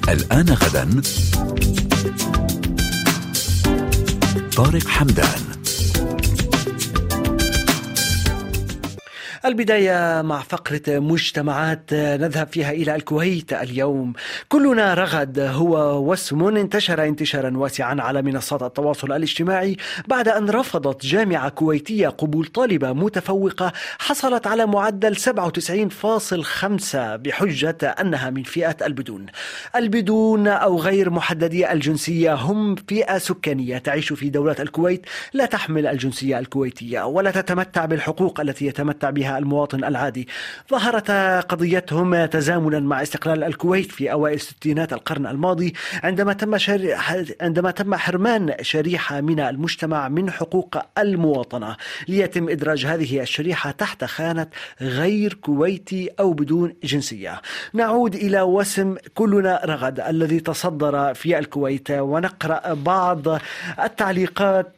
الآن غدا طارق حمدان. البداية مع فقرة مجتمعات نذهب فيها إلى الكويت اليوم. كلنا رغد هو وسم انتشر انتشارا واسعا على منصات التواصل الاجتماعي بعد أن رفضت جامعة كويتية قبول طالبة متفوقة حصلت على معدل 97.5 بحجة أنها من فئة البدون أو غير محددي الجنسية. هم فئة سكانية تعيش في دولة الكويت، لا تحمل الجنسية الكويتية ولا تتمتع بالحقوق التي يتمتع بها المواطن العادي. ظهرت قضيتهم تزامنا مع استقلال الكويت في أوائل ستينات القرن الماضي عندما تم حرمان شريحة من المجتمع من حقوق المواطنة ليتم إدراج هذه الشريحة تحت خانة غير كويتي أو بدون جنسية. نعود إلى وسم كلنا رغد الذي تصدر في الكويت ونقرأ بعض التعليقات.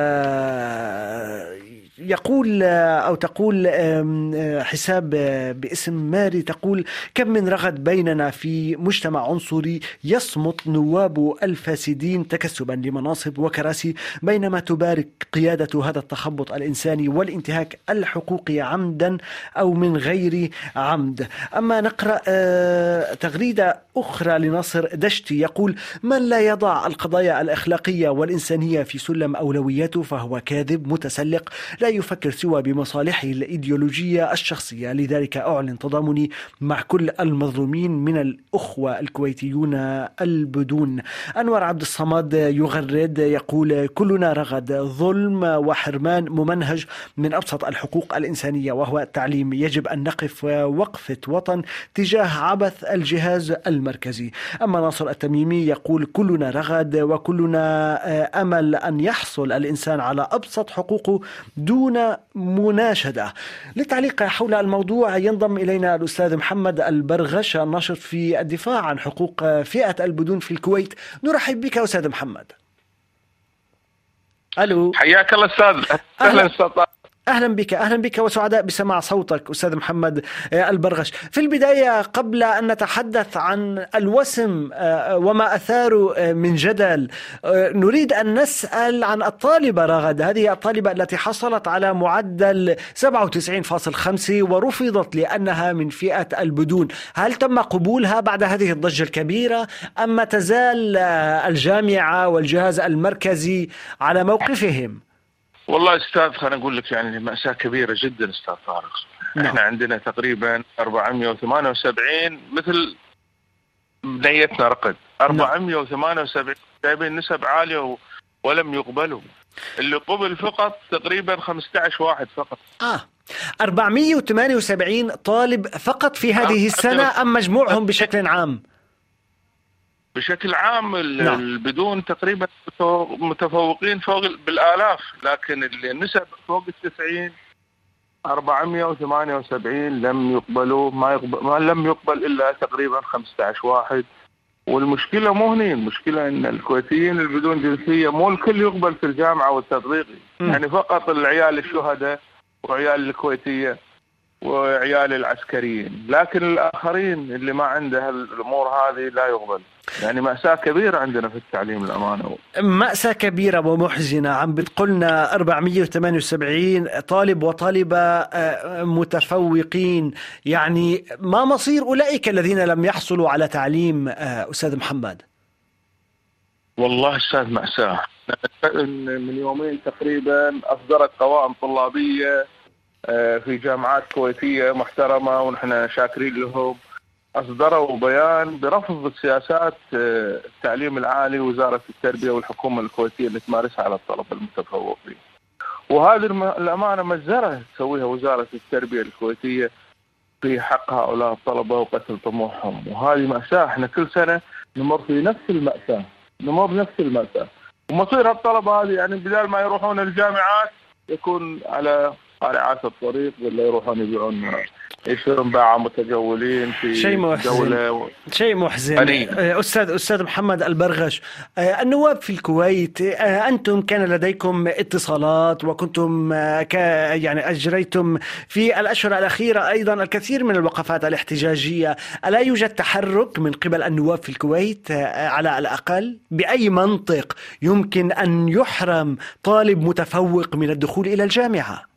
يقول أو تقول حساب باسم ماري تقول: كم من رغد بيننا في مجتمع عنصري يصمت نواب الفاسدين تكسبا لمناصب وكراسي بينما تبارك قيادة هذا التخبط الإنساني والانتهاك الحقوقي عمدا أو من غير عمد. أما نقرأ تغريدة أخرى لناصر دشتي يقول: من لا يضع القضايا الأخلاقية والإنسانية في سلم أولوياته فهو كاذب متسلق لا يفكر سوى بمصالحه الإيديولوجية الشخصية. لذلك أعلن تضامني مع كل المظلومين من الأخوة الكويتيون البدون. أنور عبد الصمد يغرد يقول: كلنا رغد ظلم وحرمان ممنهج من أبسط الحقوق الإنسانية وهو التعليم. يجب أن نقف وقفة وطن تجاه عبث الجهاز المركزي. أما ناصر التميمي يقول: كلنا رغد وكلنا أمل أن يحصل الإنسان على أبسط حقوقه دون مناشدة. للتعليق حول الموضوع ينضم إلينا الأستاذ محمد البرغش الناشط في الدفاع عن حقوق فئة البدون في الكويت. نرحب بك أستاذ محمد. ألو، حياك الله أستاذ. أهلا بك وسعداء بسماع صوتك أستاذ محمد البرغش. في البداية قبل أن نتحدث عن الوسم وما أثاره من جدل نريد أن نسأل عن الطالبة رغد، هذه الطالبة التي حصلت على معدل 97.5 ورفضت لأنها من فئة البدون. هل تم قبولها بعد هذه الضجة الكبيرة أم تزال الجامعة والجهاز المركزي على موقفهم؟ والله أستاذ خلينا نقول لك يعني مأساة كبيرة جدا أستاذ طارق. احنا عندنا تقريبا 478 مثل بنيتنا رقد 478 جايبين نسب عالية ولم يقبلوا. اللي قبل فقط تقريبا 15 واحد فقط. 478 طالب فقط في هذه السنة أم مجموعهم بشكل عام؟ بشكل عام البدون تقريبا متفوقين فوق بالآلاف، لكن النسب فوق 90. 478 لم يقبلوا، ما لم يقبل إلا تقريبا 15 واحد. والمشكلة مو هني، المشكلة إن الكويتيين البدون جنسية مو الكل يقبل في الجامعة والتطبيقي، يعني فقط العيال الشهداء وعيال الكويتية وعيال العسكريين، لكن الآخرين اللي ما عنده الأمور هذه لا يقبل. يعني مأساة كبيرة عندنا في التعليم الأمانة، مأساة كبيرة ومحزنة. عم بتقولنا 478 طالب وطالبة متفوقين، يعني ما مصير أولئك الذين لم يحصلوا على تعليم أستاذ محمد؟ والله أستاذ مأساة. من يومين تقريبا أصدرت قوائم طلابية في جامعات كويتية محترمة ونحن شاكرين لهم، أصدروا بيان برفض السياسات التعليم العالي وزارة التربية والحكومة الكويتية اللي تمارسها على الطلبة المتفوقين. وهذه الأمانة مجزرة تسويها وزارة التربية الكويتية في حق هؤلاء الطلبة وقتل طموحهم. وهذه مأساة، احنا كل سنة نمر في نفس المأساة، ومصير الطلبة هذه يعني بدال ما يروحون الجامعات يكون على قارعات الطريق ولا يروحون يبيعون يصيرون باعة متجولين في دولة. شيء محزن. أستاذ محمد البرغش، النواب في الكويت، أنتم كان لديكم اتصالات وكنتم يعني أجريتم في الأشهر الأخيرة أيضا الكثير من الوقفات الاحتجاجية. ألا يوجد تحرك من قبل النواب في الكويت على الأقل؟ بأي منطق يمكن أن يحرم طالب متفوق من الدخول إلى الجامعة؟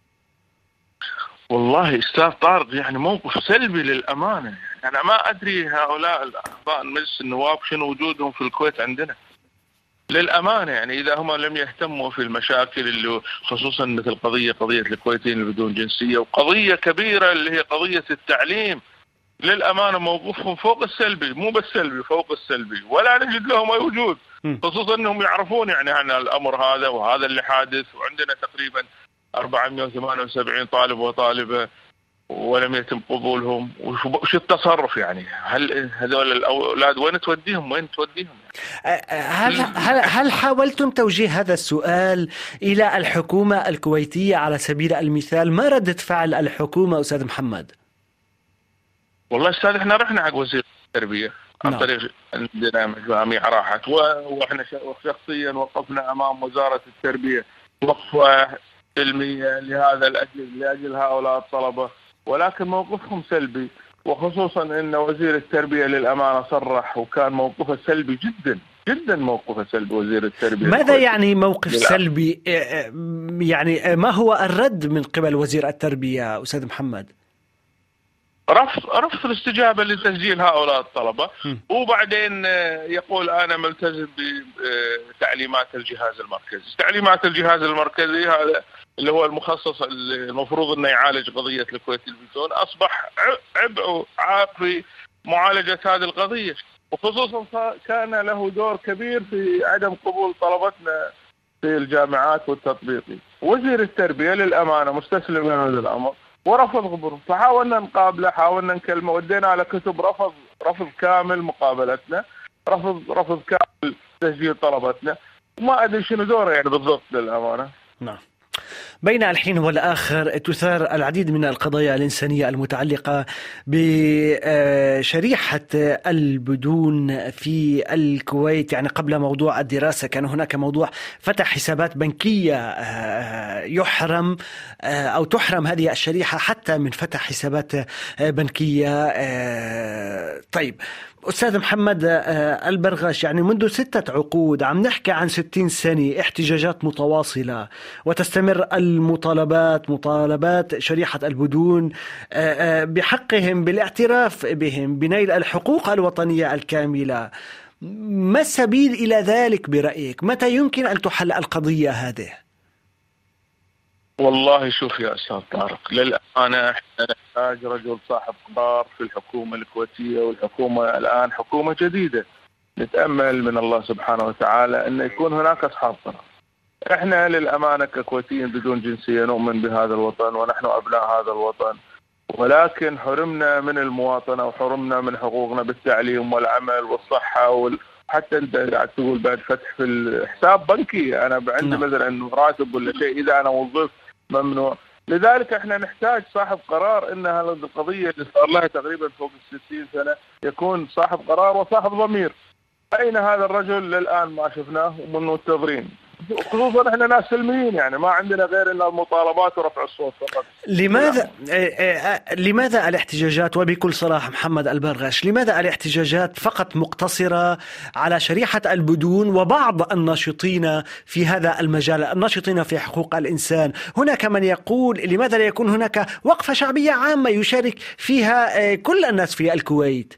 والله أستاذ طارق يعني موقف سلبي للأمانة. أنا ما أدري هؤلاء الأعضاء مجلس النواب شنو وجودهم في الكويت عندنا للأمانة. يعني إذا هم لم يهتموا في المشاكل اللي خصوصا مثل قضية الكويتيين اللي بدون جنسية، وقضية كبيرة اللي هي قضية التعليم، للأمانة موقفهم فوق السلبي، مو بس سلبي فوق السلبي، ولا نجد لهم أي وجود، خصوصا أنهم يعرفون يعني عن الأمر هذا وهذا اللي حادث. وعندنا تقريبا 478 طالب وطالبة ولم يتم قبولهم. وش التصرف يعني؟ هل هذول الأولاد وين توديهم؟ هل حاولتم توجيه هذا السؤال إلى الحكومة الكويتية على سبيل المثال؟ ما ردة فعل الحكومة أستاذ محمد؟ والله أستاذ احنا رحنا حق وزير التربية عن طريق عندنا مجاميع راحت، واحنا شخصيا وقفنا أمام وزارة التربية وقفة سلمية لهذا لأجل هؤلاء الطلبة، ولكن موقفهم سلبي. وخصوصا أن وزير التربية للأمانة صرح وكان موقفه سلبي جدا موقفه سلبي وزير التربية. ماذا يعني موقف سلبي؟ يعني ما هو الرد من قبل وزير التربية أستاذ محمد؟ رفض الاستجابة لتسجيل هؤلاء الطلبة، وبعدين يقول أنا ملتزم بتعليمات الجهاز المركزي. تعليمات الجهاز المركزي هذا اللي هو المخصص المفروض أنه يعالج قضية الكويت تلفزيون، أصبح عبء عاق في معالجة هذه القضية، وخصوصا كان له دور كبير في عدم قبول طلبتنا في الجامعات والتطبيقي. وزير التربية للأمانة مستسلم لهذا الأمر ورفض قبوله. فحاولنا نقابله، حاولنا نكلمه، ودينا على كتب رفض كامل مقابلتنا، رفض كامل تسجيل طلبتنا، وما أدري شنو دوره يعني بالضبط للأمانة. نعم. بين الحين والآخر تثار العديد من القضايا الإنسانية المتعلقة بشريحة البدون في الكويت. يعني قبل موضوع الدراسة كان هناك موضوع فتح حسابات بنكية، يحرم أو تحرم هذه الشريحة حتى من فتح حسابات بنكية. طيب أستاذ محمد البرغش، يعني منذ 6 عقود عم نحكي عن 60 سنة احتجاجات متواصلة، وتستمر مطالبات شريحة البدون بحقهم بالاعتراف بهم بنيل الحقوق الوطنية الكاملة. ما السبيل إلى ذلك برأيك؟ متى يمكن أن تحل القضية هذه؟ والله شوف يا أستاذ طارق، للأمانة احنا نحتاج رجل صاحب قرار في الحكومة الكويتية، والحكومة الآن حكومة جديدة. نتأمل من الله سبحانه وتعالى أن يكون هناك أصحاب قرار. احنا للأمانة ككويتيين بدون جنسية نؤمن بهذا الوطن ونحن أبناء هذا الوطن، ولكن حرمنا من المواطنة وحرمنا من حقوقنا بالتعليم والعمل والصحة حتى انت قاعد تقول بعد فتح في الحساب بنكي، انا عندي مثلا راتب ولا شيء، اذا انا موظف ممنوع. لذلك احنا نحتاج صاحب قرار ان هذه القضيه اللي صار لها تقريبا فوق 60 سنه يكون صاحب قرار وصاحب ضمير. اين هذا الرجل؟ للان ما شفناه ومنتظرين، خصوصا احنا ناس سلميين، يعني ما عندنا غير الا المطالبات ورفع الصوت فقط. لماذا الاحتجاجات؟ وبكل صراحة محمد البرغش، لماذا الاحتجاجات فقط مقتصرة على شريحة البدون وبعض الناشطين في هذا المجال، الناشطين في حقوق الإنسان؟ هناك من يقول لماذا لا يكون هناك وقفة شعبية عامة يشارك فيها كل الناس في الكويت؟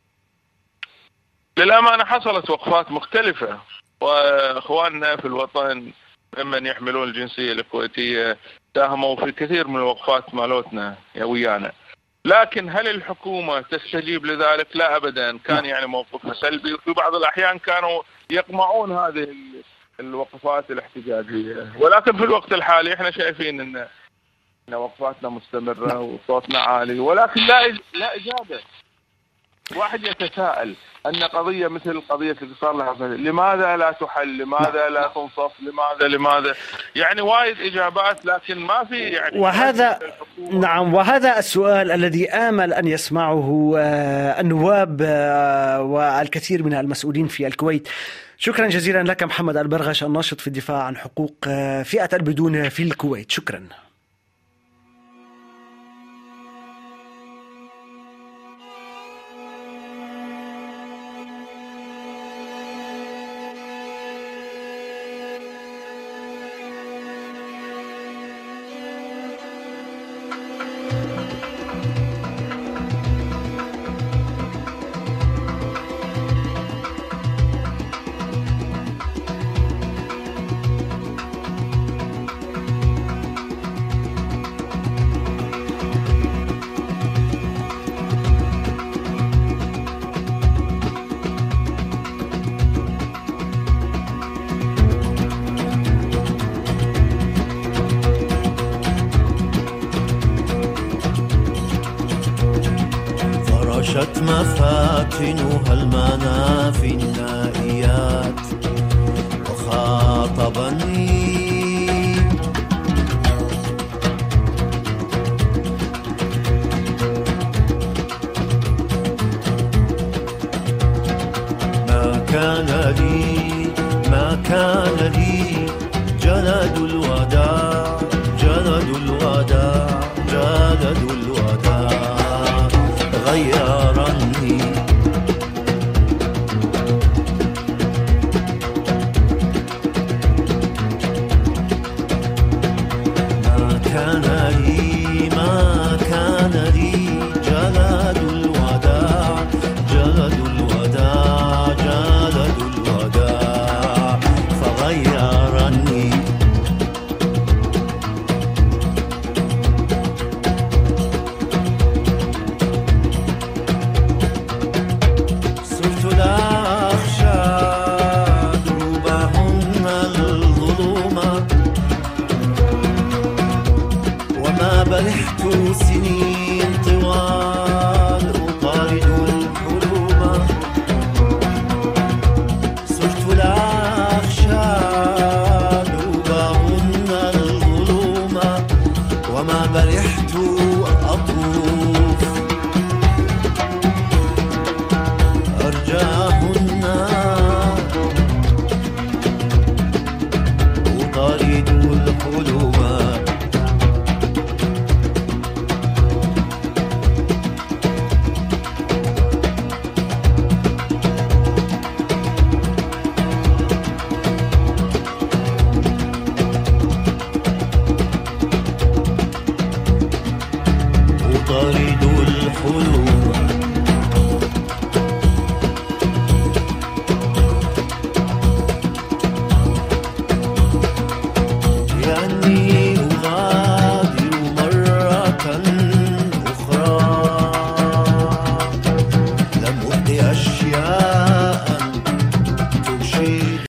للأمانة حصلت وقفات مختلفة، وأخواننا في الوطن ممن يحملون الجنسية الكويتية ساهموا في كثير من الوقفات مالوتنا ويانا، لكن هل الحكومة تستجيب لذلك؟ لا أبدا. كان يعني موقفها سلبي، وفي بعض الأحيان كانوا يقمعون هذه الوقفات الاحتجاجية. ولكن في الوقت الحالي احنا شايفين ان وقفاتنا مستمرة وصوتنا عالي، ولكن لا إجابة. واحد يتساءل أن قضية مثل القضية التي صار لها لماذا لا تحل، لماذا لا تنصف، لماذا يعني وايد إجابات، لكن ما في يعني. وهذا نعم، وهذا السؤال الذي آمل أن يسمعه النواب والكثير من المسؤولين في الكويت. شكرا جزيلا لك محمد البرغش، الناشط في الدفاع عن حقوق فئة البدون في الكويت. شكرا. فرشت مفاتنها المنافي النائيات وخاطبني ما كان لي جلد الوداع غيرني